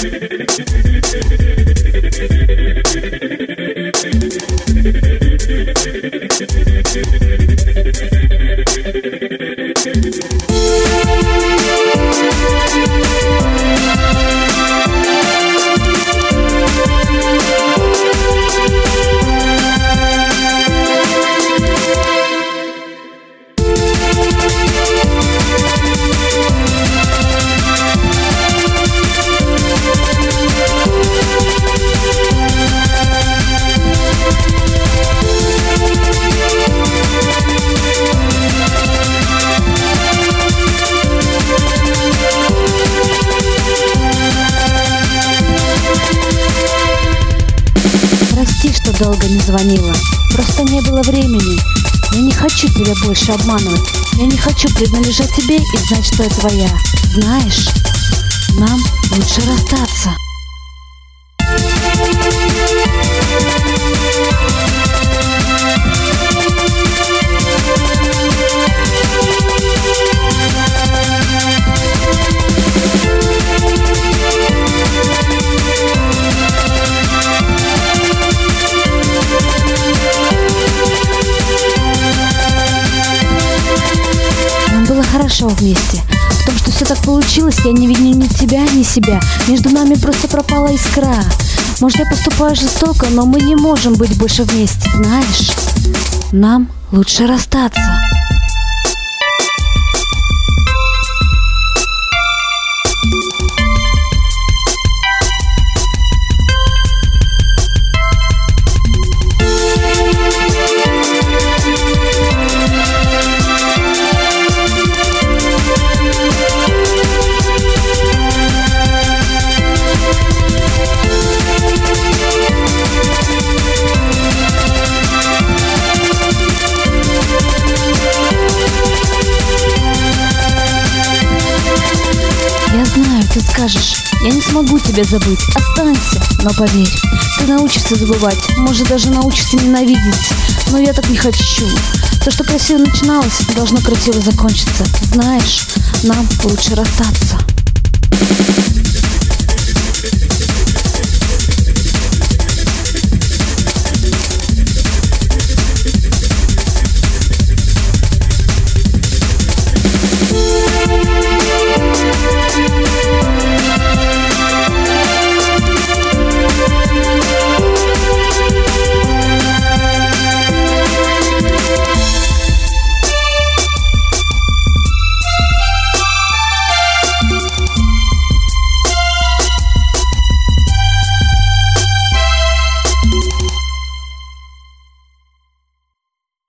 Прости, что долго не звонила. Просто не было времени. Я не хочу тебя больше обманывать. Я не хочу принадлежать тебе и знать, что я твоя. Знаешь, нам лучше расстаться. Было хорошо вместе. В том, что все так получилось, я не виню ни тебя, ни себя. Между нами просто пропала искра. Может, я поступаю жестоко, но мы не можем быть больше вместе. Знаешь, нам лучше расстаться. Я знаю, ты скажешь, я не смогу тебя забыть, останься. Но поверь, ты научишься забывать, может даже научишься ненавидеть. Но я так не хочу. То, что красиво начиналось, должно красиво закончиться. Знаешь, нам лучше расстаться.